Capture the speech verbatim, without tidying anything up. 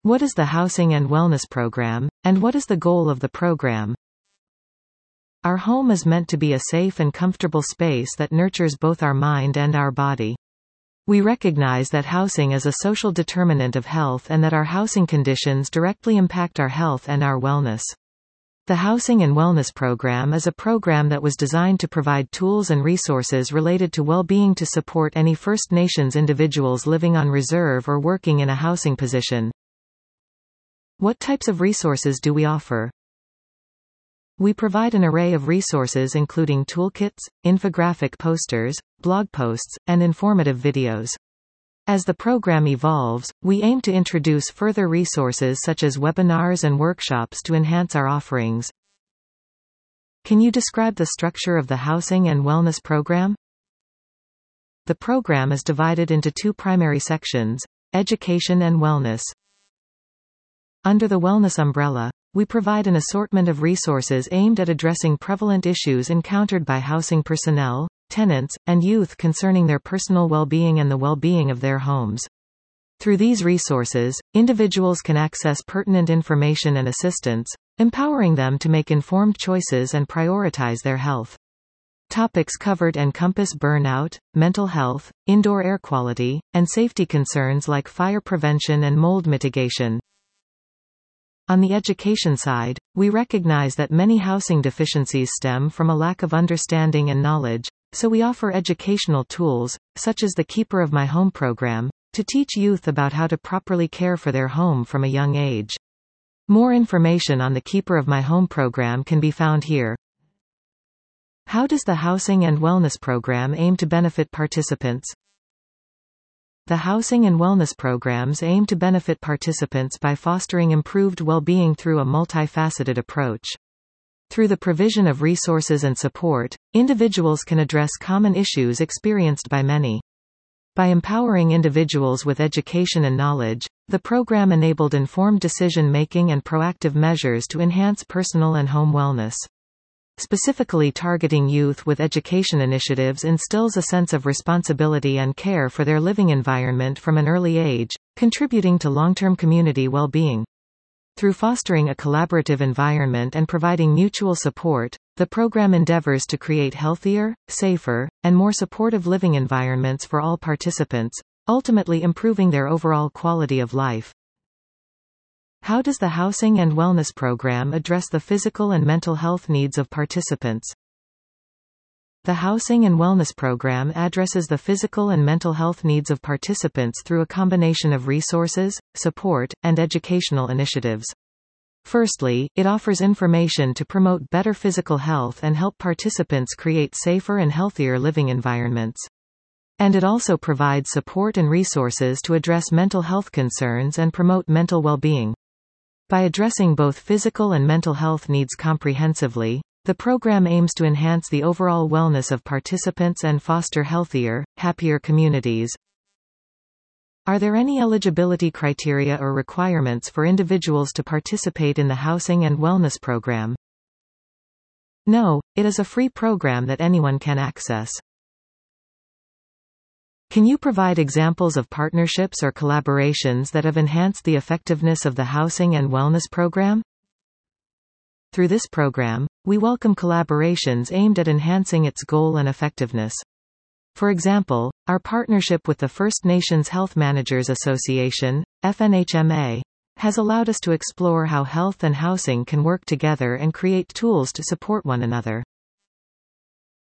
What is the Housing and Wellness Program, and what is the goal of the program? Our home is meant to be a safe and comfortable space that nurtures both our mind and our body. We recognize that housing is a social determinant of health and that our housing conditions directly impact our health and our wellness. The Housing and Wellness Program is a program that was designed to provide tools and resources related to well-being to support any First Nations individuals living on reserve or working in a housing position. What types of resources do we offer? We provide an array of resources including toolkits, infographic posters, blog posts, and informative videos. As the program evolves, we aim to introduce further resources such as webinars and workshops to enhance our offerings. Can you describe the structure of the Housing and Wellness Program? The program is divided into two primary sections: education and wellness. Under the wellness umbrella, we provide an assortment of resources aimed at addressing prevalent issues encountered by housing personnel, tenants, and youth concerning their personal well-being and the well-being of their homes. Through these resources, individuals can access pertinent information and assistance, empowering them to make informed choices and prioritize their health. Topics covered encompass burnout, mental health, indoor air quality, and safety concerns like fire prevention and mold mitigation. On the education side, we recognize that many housing deficiencies stem from a lack of understanding and knowledge, so we offer educational tools, such as the Keeper of My Home program, to teach youth about how to properly care for their home from a young age. More information on the Keeper of My Home program can be found here. How does the Housing and Wellness Program aim to benefit participants? The Housing and Wellness Programs aim to benefit participants by fostering improved well-being through a multifaceted approach. Through the provision of resources and support, individuals can address common issues experienced by many. By empowering individuals with education and knowledge, the program enabled informed decision-making and proactive measures to enhance personal and home wellness. Specifically targeting youth with education initiatives instills a sense of responsibility and care for their living environment from an early age, contributing to long-term community well-being. Through fostering a collaborative environment and providing mutual support, the program endeavors to create healthier, safer, and more supportive living environments for all participants, ultimately improving their overall quality of life. How does the Housing and Wellness Program address the physical and mental health needs of participants? The Housing and Wellness Program addresses the physical and mental health needs of participants through a combination of resources, support, and educational initiatives. Firstly, it offers information to promote better physical health and help participants create safer and healthier living environments. And it also provides support and resources to address mental health concerns and promote mental well-being. By addressing both physical and mental health needs comprehensively, the program aims to enhance the overall wellness of participants and foster healthier, happier communities. Are there any eligibility criteria or requirements for individuals to participate in the Housing and Wellness Program? No, it is a free program that anyone can access. Can you provide examples of partnerships or collaborations that have enhanced the effectiveness of the Housing and Wellness Program? Through this program, we welcome collaborations aimed at enhancing its goal and effectiveness. For example, our partnership with the First Nations Health Managers Association, F N H M A, has allowed us to explore how health and housing can work together and create tools to support one another.